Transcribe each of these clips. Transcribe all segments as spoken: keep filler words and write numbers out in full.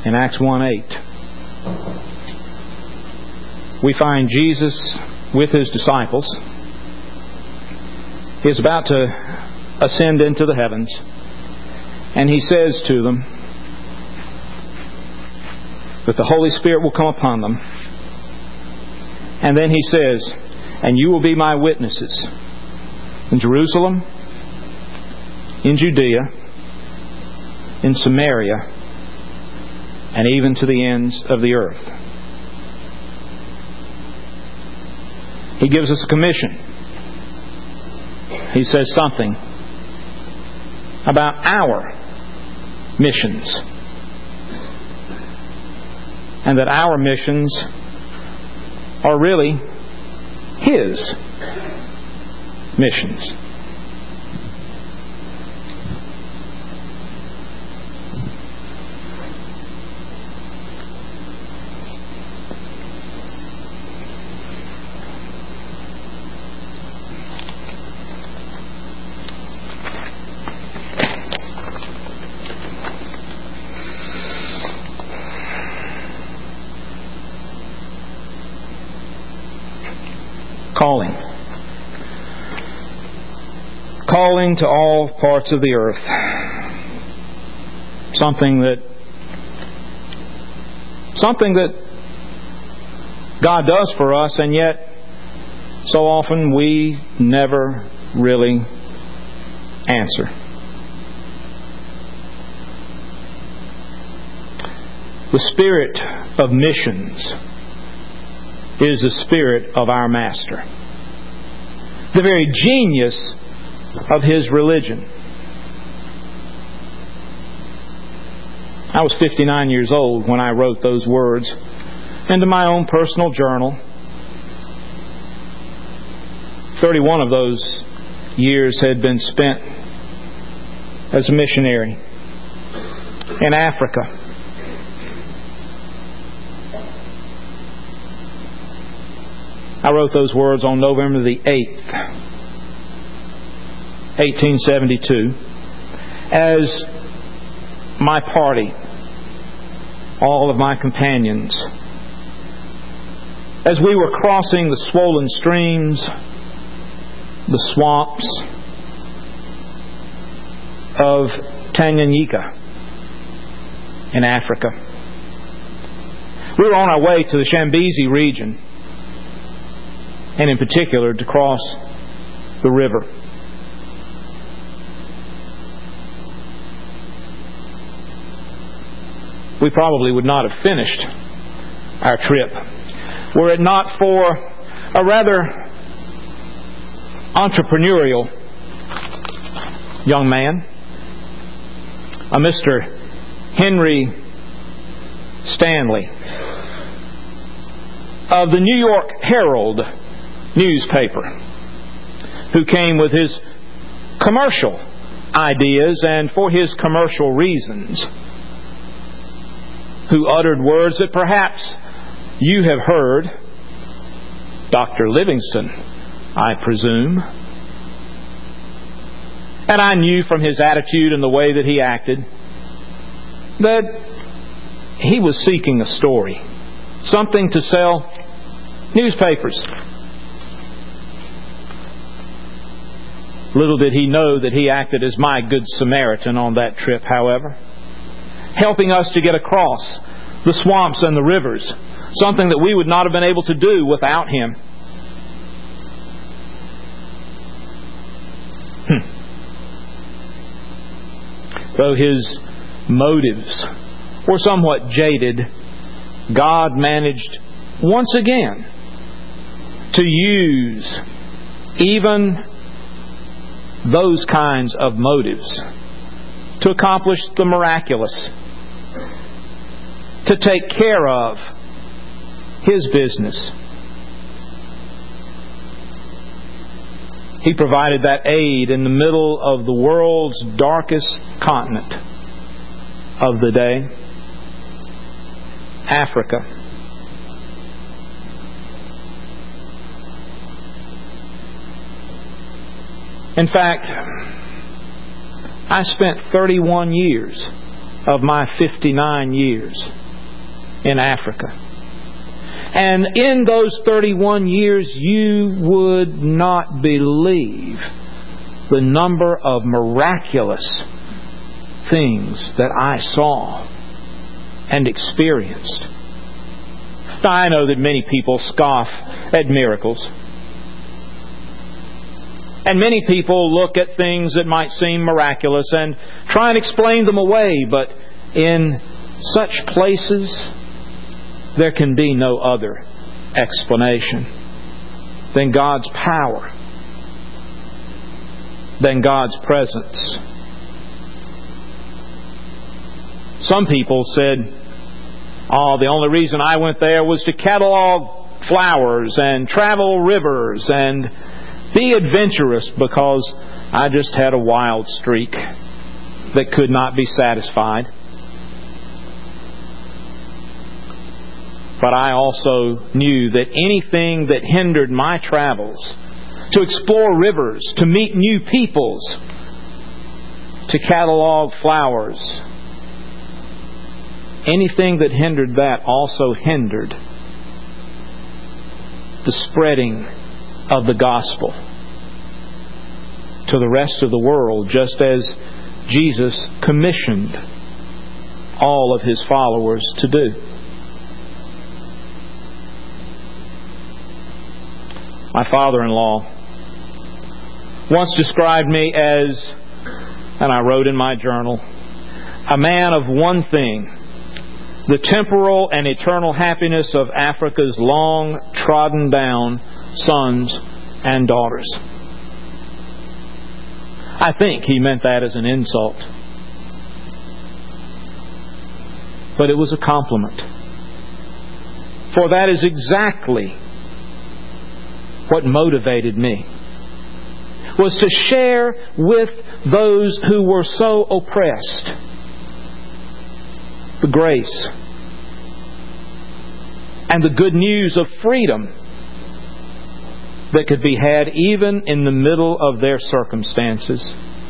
in Acts one eight, we find Jesus with His disciples. He is about to ascend into the heavens, and He says to them that the Holy Spirit will come upon them. And then He says, "And you will be my witnesses in Jerusalem, in Judea, in Samaria, and even to the ends of the earth." He gives us a commission. He says something about our missions, and that our missions are really His missions. Calling. Calling to all parts of the earth. Something that something that God does for us, and yet so often we never really answer. The spirit of missions is the spirit of our Master. The very genius of His religion. I was fifty-nine years old when I wrote those words into my own personal journal. thirty-one of those years had been spent as a missionary in Africa. I wrote those words on November the eighth, eighteen seventy-two, as my party, all of my companions, as we were crossing the swollen streams, the swamps of Tanganyika in Africa. We were on our way to the Shambezi region, and in particular to cross the river. We probably would not have finished our trip were it not for a rather entrepreneurial young man, a Mister Henry Stanley of the New York Herald newspaper, who came with his commercial ideas and for his commercial reasons, who uttered words that perhaps you have heard. Doctor Livingston, I presume. And I knew from his attitude and the way that he acted that he was seeking a story, something to sell newspapers. Little did he know that he acted as my good Samaritan on that trip, however, helping us to get across the swamps and the rivers, something that we would not have been able to do without him. Hmm. Though his motives were somewhat jaded, God managed once again to use even those kinds of motives to accomplish the miraculous, to take care of His business. He provided that aid in the middle of the world's darkest continent of the day, Africa. In fact, I spent thirty-one years of my fifty-nine years in Africa. And in those thirty-one years, you would not believe the number of miraculous things that I saw and experienced. Now, I know that many people scoff at miracles. And many people look at things that might seem miraculous and try and explain them away. But in such places, there can be no other explanation than God's power, than God's presence. Some people said, oh, the only reason I went there was to catalog flowers and travel rivers and be adventurous because I just had a wild streak that could not be satisfied. But I also knew that anything that hindered my travels, to explore rivers, to meet new peoples, to catalog flowers, anything that hindered that also hindered the spreading of the gospel to the rest of the world, just as Jesus commissioned all of His followers to do. My father-in-law once described me as, and I wrote in my journal, a man of one thing: the temporal and eternal happiness of Africa's long trodden down sons and daughters. I think he meant that as an insult. But it was a compliment. For that is exactly what motivated me, was to share with those who were so oppressed the grace and the good news of freedom that could be had even in the middle of their circumstances.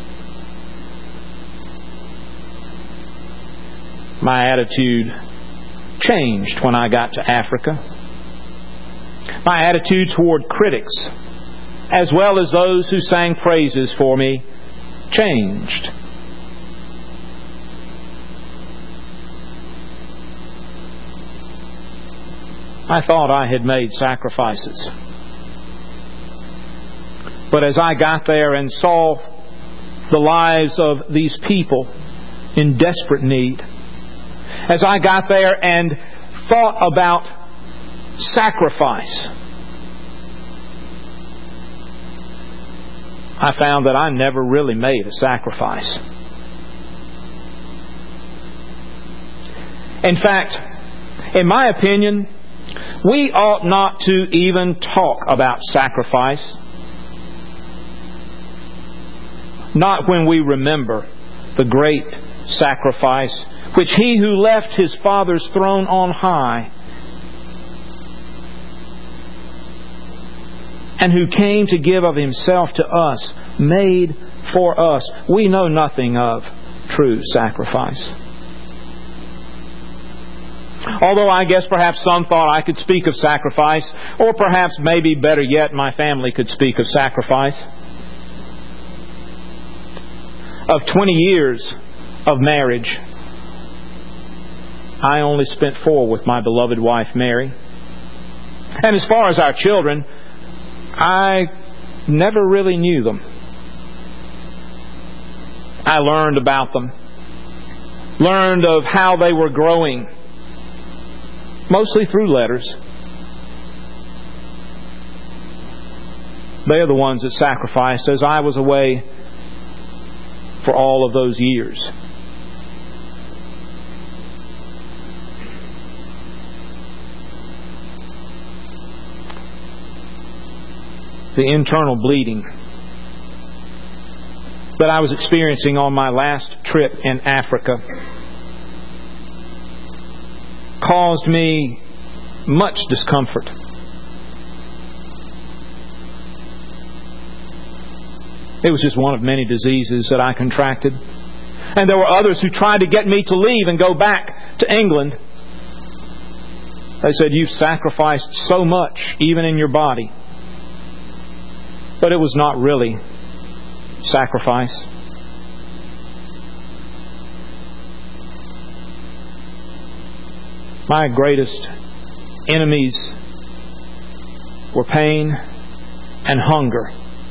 My attitude changed when I got to Africa. My attitude toward critics, as well as those who sang praises for me, changed. I thought I had made sacrifices. But as I got there and saw the lives of these people in desperate need, as I got there and thought about sacrifice, I found that I never really made a sacrifice. In fact, in my opinion, we ought not to even talk about sacrifice. Not when we remember the great sacrifice which He who left His Father's throne on high and who came to give of Himself to us, made for us. We know nothing of true sacrifice. Although I guess perhaps some thought I could speak of sacrifice, or perhaps maybe better yet, my family could speak of sacrifice. Of twenty years of marriage, I only spent four with my beloved wife, Mary. And as far as our children, I never really knew them. I learned about them, learned of how they were growing, mostly through letters. They are the ones that sacrificed as I was away for all of those years. The internal bleeding that I was experiencing on my last trip in Africa caused me much discomfort. It was just one of many diseases that I contracted. And there were others who tried to get me to leave and go back to England. They said, "You've sacrificed so much, even in your body." But it was not really sacrifice. My greatest enemies were pain and hunger.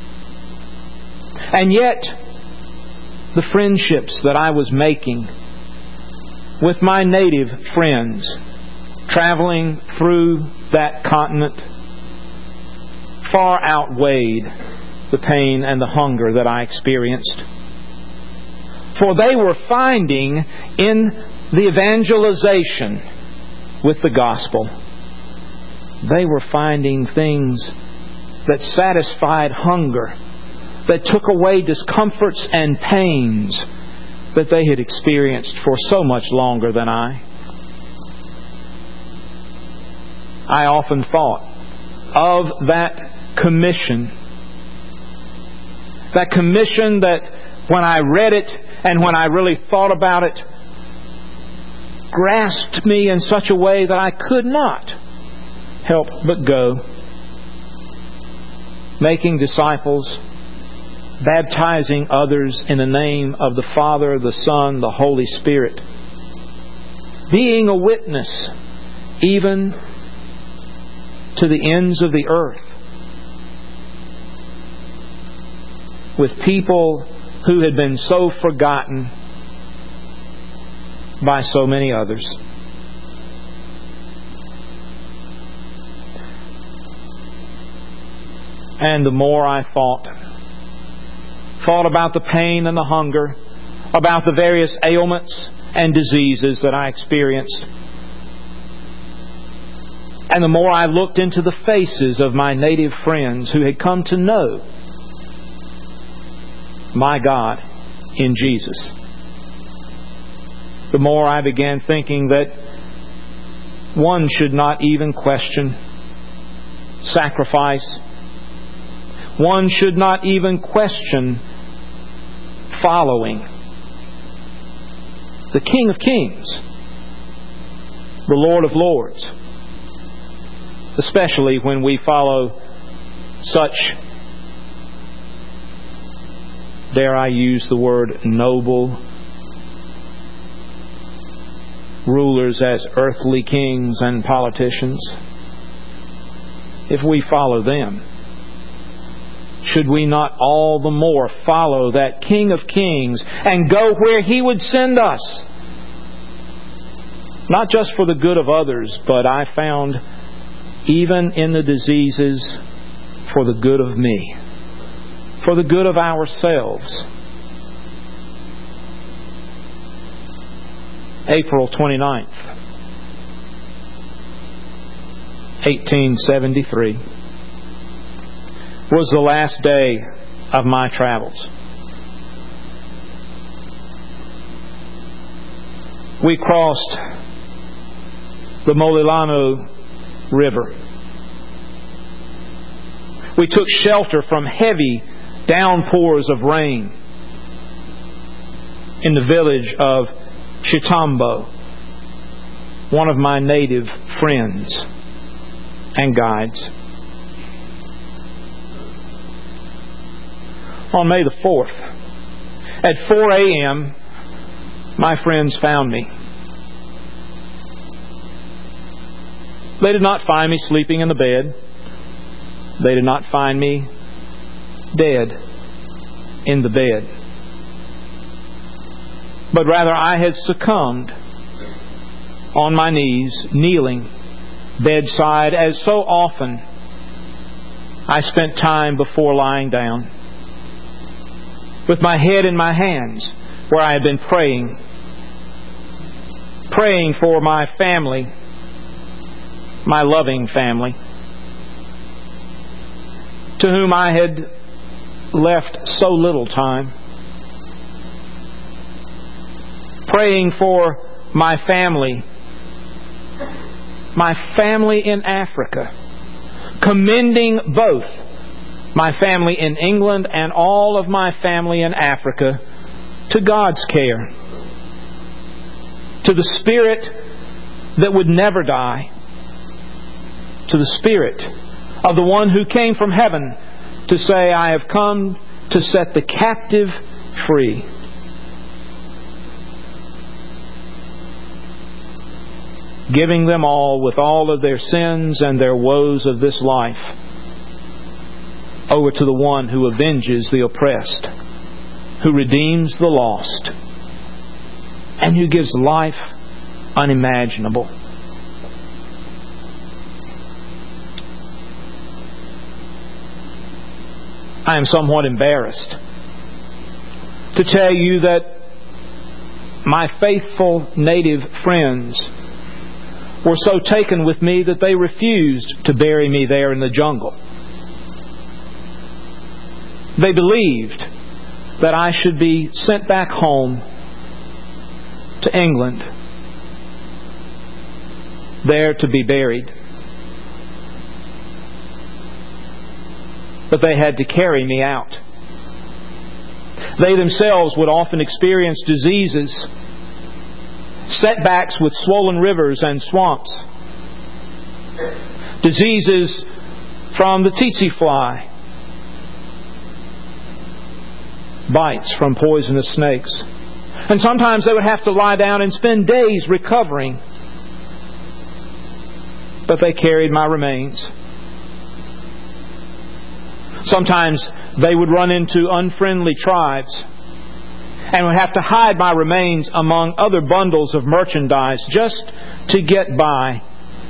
And yet, the friendships that I was making with my native friends traveling through that continent far outweighed the pain and the hunger that I experienced. For they were finding in the evangelization with the gospel, they were finding things that satisfied hunger, that took away discomforts and pains that they had experienced for so much longer than I. I often thought of that commission. That commission that when I read it and when I really thought about it, grasped me in such a way that I could not help but go. Making disciples, baptizing others in the name of the Father, the Son, the Holy Spirit. Being a witness even to the ends of the earth. With people who had been so forgotten by so many others. And the more I thought, thought about the pain and the hunger, about the various ailments and diseases that I experienced, and the more I looked into the faces of my native friends who had come to know my God in Jesus, the more I began thinking that one should not even question sacrifice. One should not even question following the King of Kings, the Lord of Lords, especially when we follow such, dare I use the word, noble rulers as earthly kings and politicians. If we follow them, should we not all the more follow that King of Kings and go where He would send us? Not just for the good of others, but I found even in the diseases for the good of me, for the good of ourselves. April twenty-ninth, eighteen seventy-three was the last day of my travels. We crossed the Molilano River. We took shelter from heavy downpours of rain in the village of Chitambo, one of my native friends and guides. On May the fourth, at four a.m., my friends found me. They did not find me sleeping in the bed. They did not find me dead in the bed. But rather I had succumbed on my knees, kneeling bedside, as so often I spent time before lying down, with my head in my hands, where I had been praying, praying for my family, my loving family, to whom I had left so little time. Praying for my family, my family in Africa, commending both my family in England and all of my family in Africa to God's care, to the Spirit that would never die, to the Spirit of the one who came from heaven to say, I have come to set the captive free. Giving them all, with all of their sins and their woes of this life, over to the one who avenges the oppressed, who redeems the lost, and who gives life unimaginable. I am somewhat embarrassed to tell you that my faithful native friends were so taken with me that they refused to bury me there in the jungle. They believed that I should be sent back home to England, there to be buried. But they had to carry me out. They themselves would often experience diseases, setbacks with swollen rivers and swamps, diseases from the tsetse fly, bites from poisonous snakes. And sometimes they would have to lie down and spend days recovering. But they carried my remains. Sometimes they would run into unfriendly tribes and would have to hide my remains among other bundles of merchandise just to get by.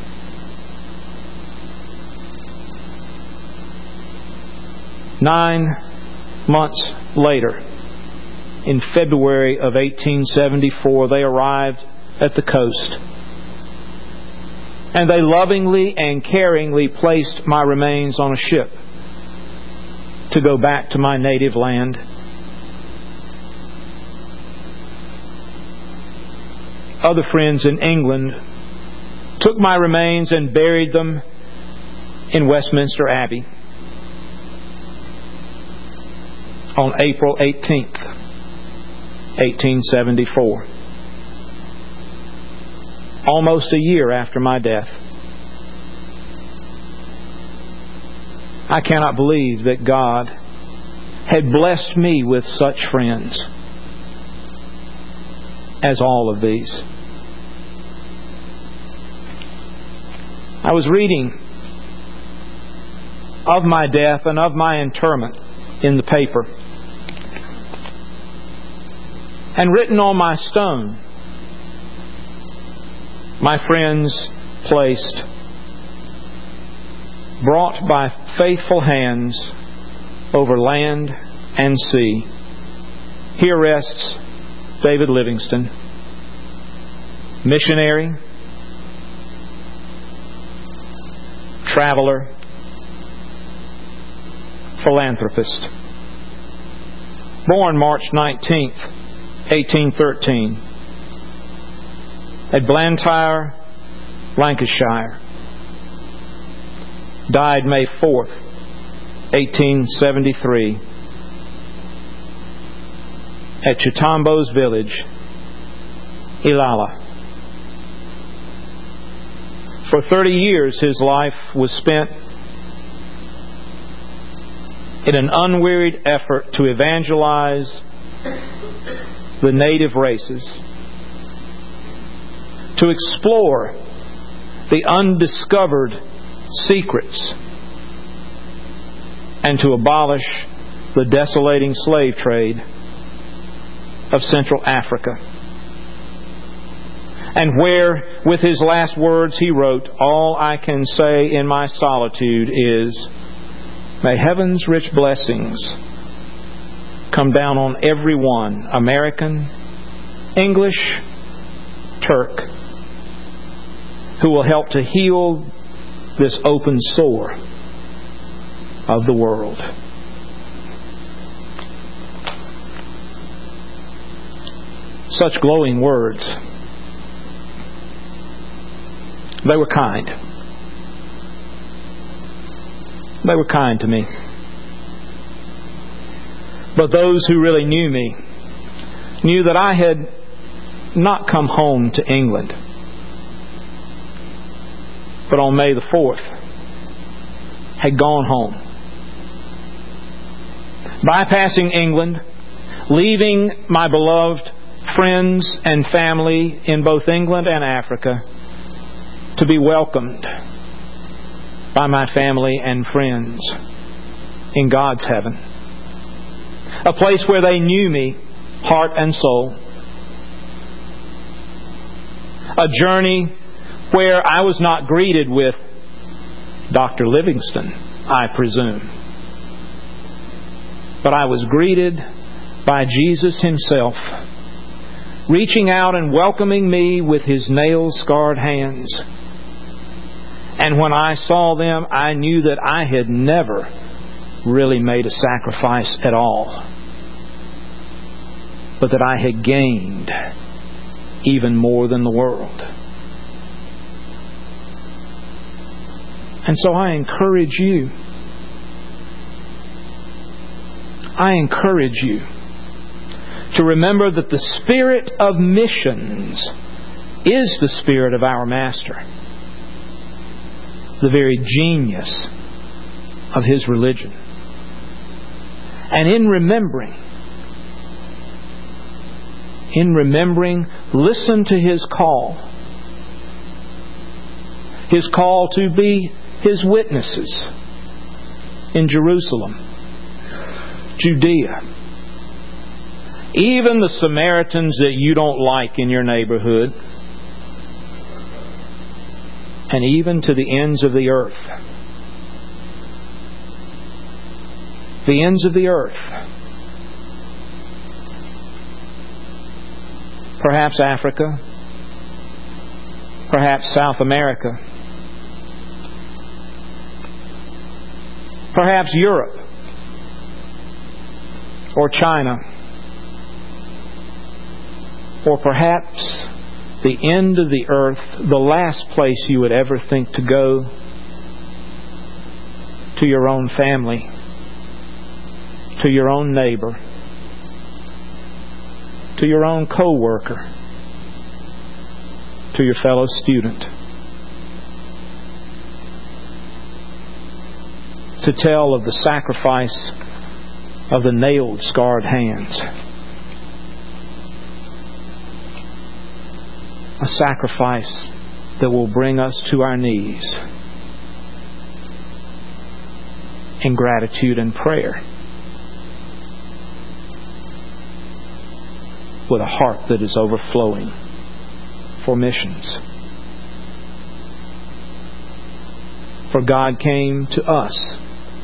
Nine months later, in February of eighteen seventy-four, they arrived at the coast. And they lovingly and caringly placed my remains on a ship to go back to my native land. Other friends in England took my remains and buried them in Westminster Abbey on April eighteenth, eighteen seventy-four. Almost a year after my death. I cannot believe that God had blessed me with such friends as all of these. I was reading of my death and of my interment in the paper. And written on my stone, my friends placed, brought by faithful hands over land and sea. Here rests David Livingstone, missionary, traveler, philanthropist. Born March nineteenth, eighteen thirteen, at Blantyre, Lancashire. Died May fourth, eighteen seventy-three, at Chitambo's village, Ilala. For thirty years his life was spent in an unwearied effort to evangelize the native races, to explore the undiscovered secrets, and to abolish the desolating slave trade of Central Africa. And where, with his last words, he wrote, "All I can say in my solitude is, may heaven's rich blessings come down on everyone, American, English, Turk, who will help to heal this open sore of the world." Such glowing words. They were kind. They were kind to me. But those who really knew me knew that I had not come home to England, but on May the fourth had gone home. Bypassing England, leaving my beloved friends and family in both England and Africa to be welcomed by my family and friends in God's heaven. A place where they knew me, heart and soul. A journey where I was not greeted with Doctor Livingston, I presume. But I was greeted by Jesus Himself, reaching out and welcoming me with His nail-scarred hands. And when I saw them, I knew that I had never really made a sacrifice at all, but that I had gained even more than the world. And so I encourage you, I encourage you to remember that the spirit of missions is the spirit of our Master, the very genius of His religion. And in remembering, in remembering, listen to His call. His call to be His witnesses in Jerusalem, Judea, even the Samaritans that you don't like in your neighborhood, and even to the ends of the earth. The ends of the earth. Perhaps Africa, perhaps South America, perhaps Europe or China, or perhaps the end of the earth, the last place you would ever think to go, to your own family, to your own neighbor, to your own co-worker, to your fellow student, to tell of the sacrifice of the nailed, scarred hands. A sacrifice that will bring us to our knees in gratitude and prayer, with a heart that is overflowing for missions. For God came to us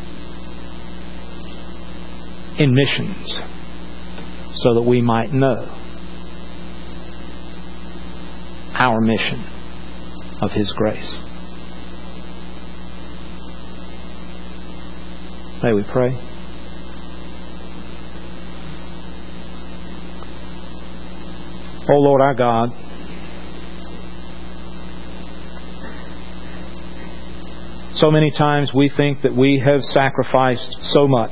in missions so that we might know our mission of His grace. May we pray. O Lord our God, so many times we think that we have sacrificed so much,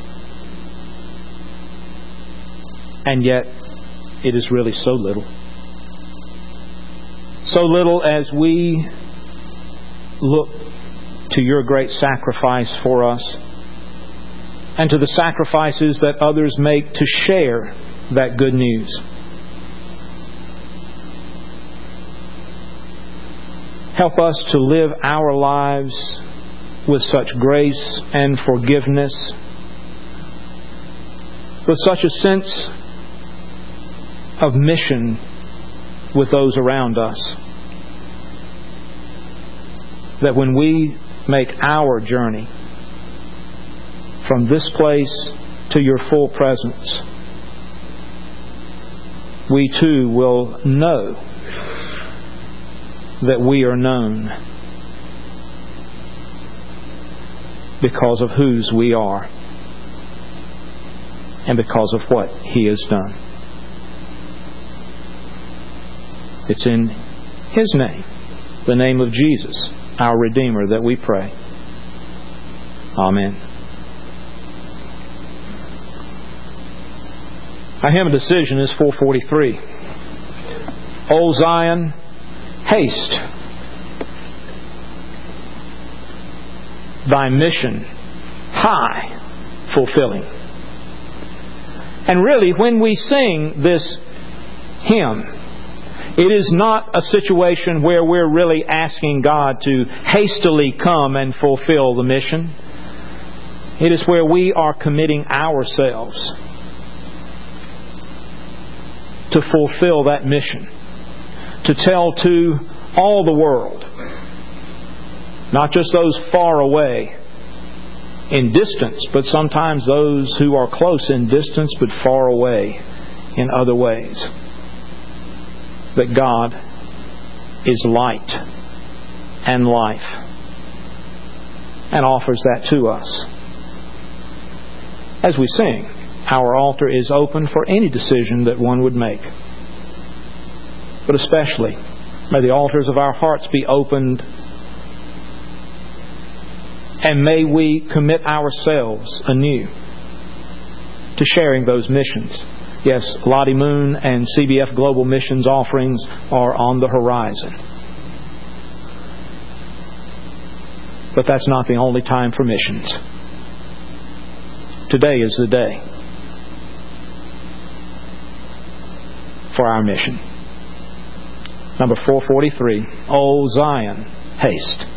and yet it is really so little. So little as we look to Your great sacrifice for us, and to the sacrifices that others make to share that good news. Help us to live our lives with such grace and forgiveness, with such a sense of mission with those around us, that when we make our journey from this place to Your full presence, we too will know that we are known because of whose we are and because of what He has done. It's in His name, the name of Jesus, our Redeemer, that we pray. Amen. Our hymn of decision is four forty-three. O Zion, haste. Thy mission high fulfilling. And really, when we sing this hymn, it is not a situation where we're really asking God to hastily come and fulfill the mission. It is where we are committing ourselves to fulfill that mission. To tell to all the world, not just those far away in distance, but sometimes those who are close in distance but far away in other ways, that God is light and life and offers that to us. As we sing, our altar is open for any decision that one would make. But especially, may the altars of our hearts be opened, and may we commit ourselves anew to sharing those missions. Yes, Lottie Moon and C B F Global Missions offerings are on the horizon. But that's not the only time for missions. Today is the day for our mission. Number four forty-three, O Zion, haste.